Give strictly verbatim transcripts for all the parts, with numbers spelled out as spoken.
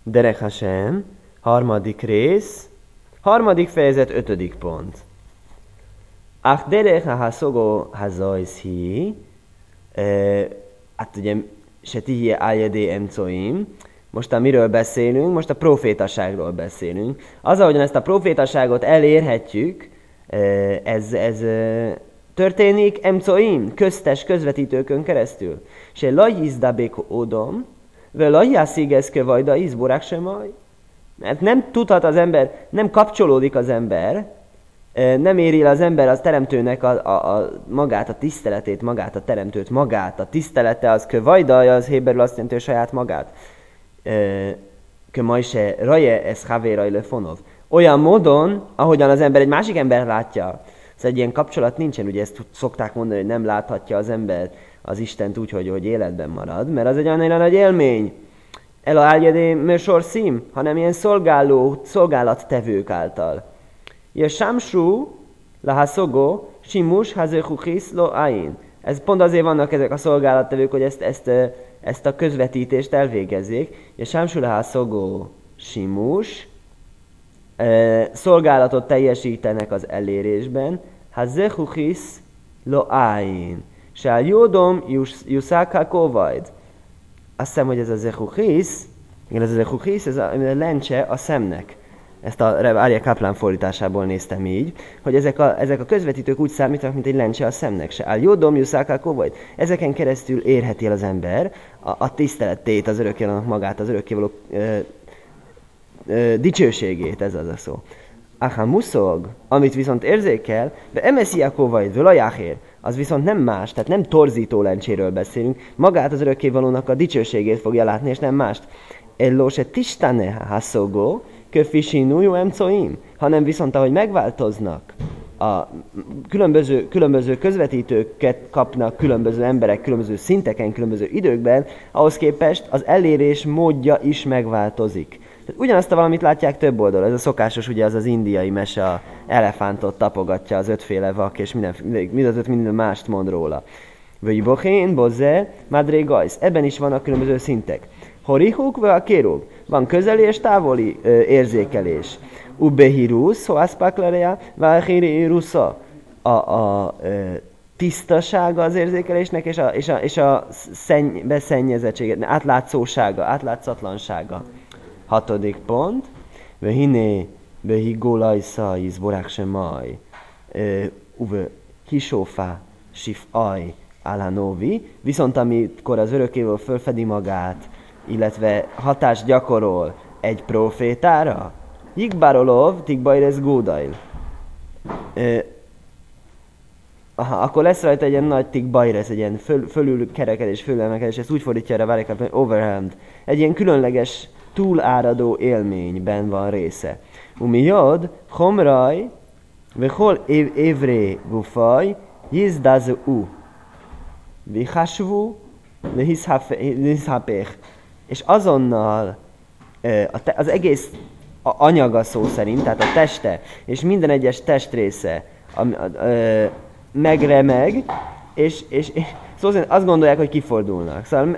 Derech Hashem, harmadik rész, harmadik fejezet, ötödik pont. Ach derech ha-hasogo ha-zajszhi, hát ugye, se tihie ájedé emcoim. Most miről beszélünk? Most a profétaságról beszélünk. Az, ahogyan ezt a profétaságot elérhetjük, ez, ez történik emcoim, köztes közvetítőkön keresztül. Se lajizdabéko odom, ve lajjászigeszke vajda izborák sem maj. Mert nem tudhat az ember, nem kapcsolódik az ember, nem éri el az ember az teremtőnek a, a, a magát, a tiszteletét, magát, a teremtőt, magát. A tisztelete az kövajda, az héberül azt jelenti, hogy saját magát. Kömajse raje ez havéraj lefonov. Olyan módon, ahogyan az ember egy másik ember látja. Ez egy ilyen kapcsolat nincsen, ugye ezt szokták mondani, hogy nem láthatja az ember az Istent úgy, hogy, hogy életben marad, mert az egy annyira nagy élmény. El a ágyedé mősor szím, hanem ilyen szolgáló, szolgálattevők által. Ja sámsú, lahaszogó, simus, hazechuchis, lo ain. Ez pont azért vannak ezek a szolgálattevők, hogy ezt, ezt, ezt a közvetítést elvégezzék. Ja sámsú, lahaszogó, simus, szolgálatot teljesítenek az elérésben. Hazechuchis, lo ain. Se al jódom, juszáká kóvajd. Azt hiszem, hogy ez a zechuchis, igen, ez a zechuchis, ez a, a lencse a szemnek. Ezt a Arya Kaplan fordításából néztem így, hogy ezek a, ezek a közvetítők úgy számítanak, mint egy lencse a szemnek se. Áll jó dom, juszáká kovajd. Ezeken keresztül érheti el az ember a, a tiszteletét, az örökkévalónak magát, az örökkévaló ö, ö, dicsőségét, ez az a szó. Aha muszog, amit viszont érzékel, de emesziá kovajd, völajáhér, az viszont nem más, tehát nem torzító lencséről beszélünk, magát az örökkévalónak a dicsőségét fogja látni, és nem mást. Elló se tistane haszogó, köfisinújú emcoim, hanem viszont ahogy megváltoznak, a különböző, különböző közvetítőket kapnak különböző emberek, különböző szinteken, különböző időkben, ahhoz képest az elérés módja is megváltozik. Tehát ugyanazt a valamit látják több oldalon. Ez a szokásos, ugye az az indiai mese, a elefántot tapogatja az ötféle vak, és minden, mindazöt minden mást mond róla. Vagy bohén, bozze, madré gajsz. Ebben is vannak különböző szintek. Horihuk, vagy a kérug. Van közeli és távoli ö, érzékelés. Ubehirus, hoászpáklereja, váhirírusza. A, a ö, tisztasága az érzékelésnek, és a, és a, és a szenny, beszennyezettsége, átlátszósága, átlátszatlansága. Hatodik pont. Vehiné, vehigólajsza, izborák sem maj. Uve hisófá, sif aj, alanovi. Viszont amikor az örökkévaló fölfedi magát, illetve hatást gyakorol egy profétára, Jikbárolov, tikbajrez gódail. Aha, akkor lesz rajta egy ilyen nagy tikbajrez, egy ilyen föl, fölül kerekedés, fölemelkedés, ezt úgy fordítja erre Várikap, hogy overhand. Egy ilyen különleges, túláradó élményben van része. Umijod, homraj, vehol évré gufaj, jizdazu u. Vihasvu, lehiszhapéch. És azonnal az egész anyaga szó szerint, tehát a teste, és minden egyes testrésze megremeg, és, és, és szó szerint azt gondolják, hogy kifordulnak. Szóval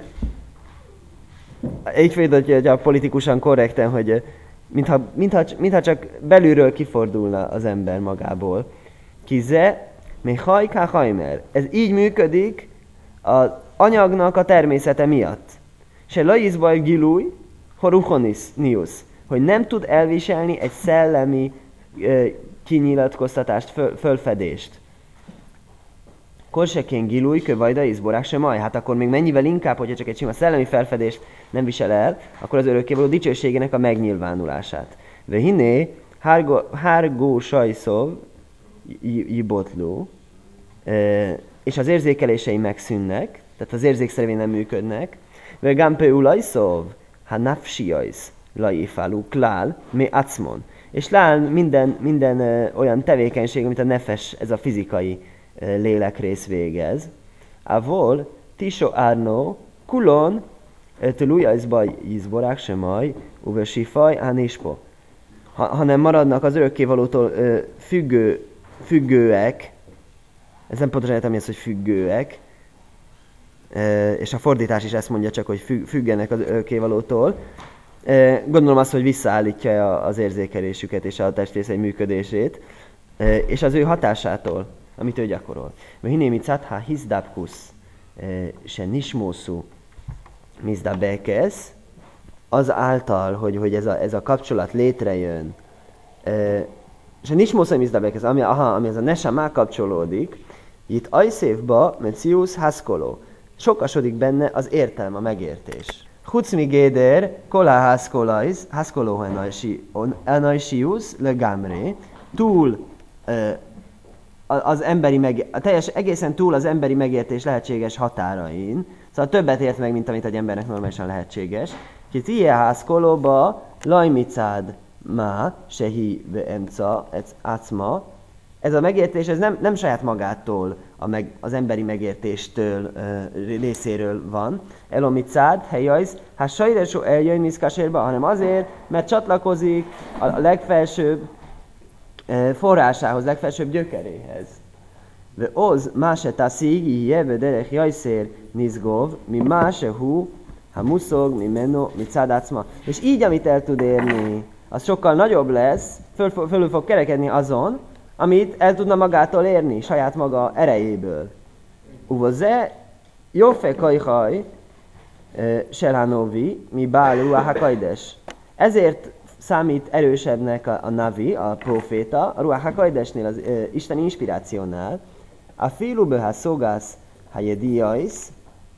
így fordítja a politikusan korrekten, hogy mintha, mintha, mintha csak belülről kifordulna az ember magából. Kize, még hajká hajmer. Ez így működik az anyagnak a természete miatt. Se laizbaj gilúj, horuchonis nius, hogy nem tud elviselni egy szellemi e, kinyilatkoztatást, föl, fölfedést. Korsekén gilúj, kövajda, izborák sem maj. Hát akkor még mennyivel inkább, hogyha csak egy sima szellemi felfedést nem visel el, akkor az örökkévaló dicsőségének a megnyilvánulását. Ve hinné, hárgó sajszov, jibotló, és az érzékelései megszűnnek, tehát az érzékszervén nem működnek. Ve gampeu ulajszov, ha nafsiajsz, lajifálú, klál, me acmon. És lál minden, minden ö, olyan tevékenység, amit a nefes, ez a fizikai ö, lélekrész végez. Avol, tiso árnó, kulon, tölujajszba izborák sem maj, uve sifaj, ánispo. Hanem maradnak az örökkévalótól ö, függő, függőek, ez nem pontosan értem, hogy függőek, és a fordítás is ezt mondja csak, hogy függenek az örökkévalótól, Gondolom azt, hogy visszaállítja az érzékelésüket és a testrészei működését, és az ő hatásától, amit ő gyakorol. Hiné micát, ha hizdabkusz, se nismószú, mizdabekesz, az által, hogy, hogy ez, a, ez a kapcsolat létrejön, és a nismószú, mizdabekesz, ami, aha, ami ez a nesamá kapcsolódik, itt ajszévba, menciusz, haszkoló. Sokasodik benne az értelme, a megértés. Hucmi géder, kolá haszkolajz, haszkoló enajsiusz, le gamré, túl az emberi meg, a teljes, egészen túl az emberi megértés lehetséges határain, szóval többet ért meg, mint amit egy embernek normálisan lehetséges. Ki tie haszkolóba, lajmicád má, sehi ve emca, ez acma. Ez a megértés, ez nem, nem saját magától, a meg, az emberi megértéstől uh, részéről van. Elomicád, helyajsz, hát sajresó eljön miszkasérba, hanem azért, mert csatlakozik a legfelsőbb uh, forrásához, legfelsőbb gyökeréhez. Ve oz máse taszik, jeve derech jajszér nizgov, mi máse hú, ha muszog, mi menno, mi cádácma. És így, amit el tud érni, az sokkal nagyobb lesz, föl, fölül fog kerekedni azon, amit el tudna magától érni, saját maga erejéből. Uvoze, jófe kajhaj, selhanovi, mi bálú a hakajdes. Ezért számít erősebbnek a, a navi, a proféta, a ruach hakajdesnél, az e, isteni inspirációnál. A filuböha szogász hajediais,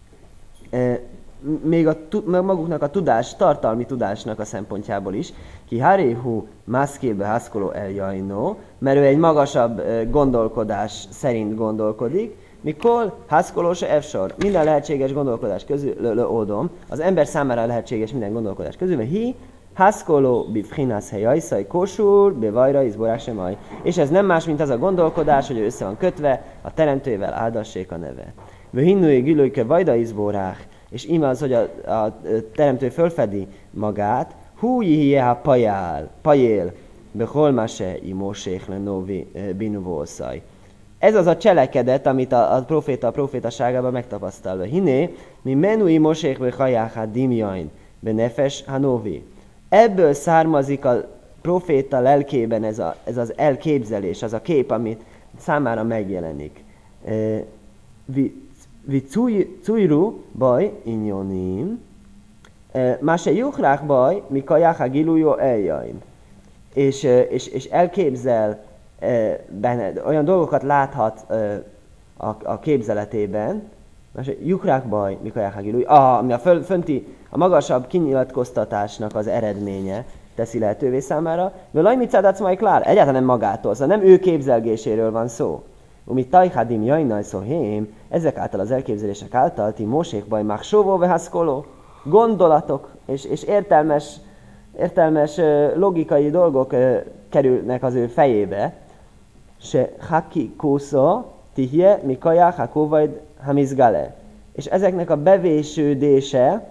e, még a, maguknak a tudás, tartalmi tudásnak a szempontjából is, ki haréhu maszkélbe haszkoló eljajnó, mert ő egy magasabb gondolkodás szerint gondolkodik, mikor haszkolós evsor, minden lehetséges gondolkodás közül ódom, az ember számára lehetséges minden gondolkodás közül, mert hi haszkoló bifhinász helyajszaj kósul, bevajra izborás semaj. És ez nem más, mint az a gondolkodás, hogy ő össze van kötve, a teremtővel áldassék a neve. Vöhinnői gülőke vajda izborák, és íme az, hogy a, a teremtő fölfedi magát, hú jihie pajál, pajél, beholmase imósék lenóvi binuvószaj. Ez az a cselekedet, amit a, a proféta a profétaságában megtapasztalva. Hiné, mi menu imósék behajáhá dimjain, benefes hanovi. Ebből származik a proféta lelkében ez, a, ez az elképzelés, az a kép, amit számára megjelenik. E, vi, vi cujru baj inyonim, máse juhrák baj, mikajach a gilújó eljain. És, és, és elképzel benned, olyan dolgokat láthat a, a képzeletében, máse juhrák baj, mikajach a gilújó, ami a föl, fönti, a magasabb kinyilatkoztatásnak az eredménye teszi lehetővé számára, de lajmicádács majd klár, egyáltalán nem magától, szóval nem ő képzelgéséről van szó. Umi tajhadim jajnaj szóhém, ezek által az elképzelések által ti mosék baj máksóvó vehaszkoló, gondolatok és, és értelmes, értelmes logikai dolgok kerülnek az ő fejébe. Se haki kósza tihje mikajá hakóvajd hamizgale. És ezeknek a bevésődése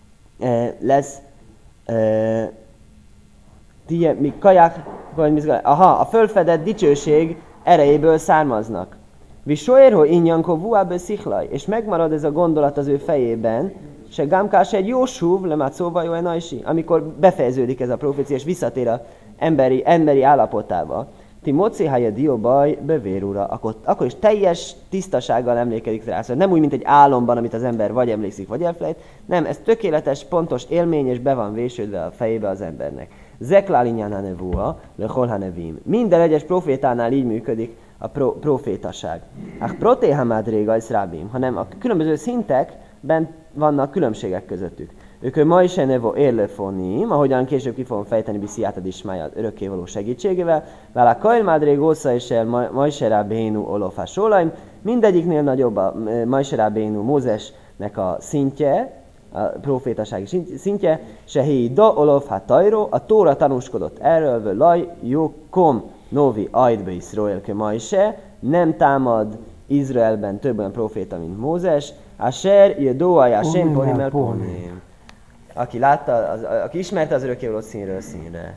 lesz tihje mikajá hakóvajd hamizgale. Aha, a fölfedett dicsőség erejéből származnak. Visóérho innyankó vuábő szichlaj. És megmarad ez a gondolat az ő fejében, se gámkás egy jó súv, lemátszóval jó enajsi, amikor befejeződik ez a profécia, és visszatér az emberi, emberi állapotába. Ti mocéhája dióbaj bevérúra, akkor, akkor is teljes tisztasággal emlékezik rá. Szóval nem úgy, mint egy álomban, amit az ember vagy emlékszik, vagy elfelejt. Nem, ez tökéletes, pontos élmény, és be van vésődve a fejébe az embernek. Zeklálinyánál nevúa, le holhanevim. Minden egyes profétánál így működik a pro, profétaság. Ach protéhamádréga is rábim, hanem a különböző szintekben vannak különbségek közöttük. Ők ma is nevo érlefonim, ahogyan később ki fogom fejteni Bisziátad Ismája örökkévaló segítségével, vele a Kajlmádrég Ósza és el Majserá Bénu Olofás Sólaim, mindegyiknél nagyobb a Majserá Bénu Mózesnek a szintje, a profétasági szintje, se héi da Olofá Tajró, a Tóra tanúskodott erről, vő laj jókom novi ajdbe Iszrael ke Majse, nem támad Izraelben több olyan proféta, mint Mózes, Asher Jedóaj Hashem Ponim el Ponim. Aki látta, az, aki ismerte az örökkévalót színről színre.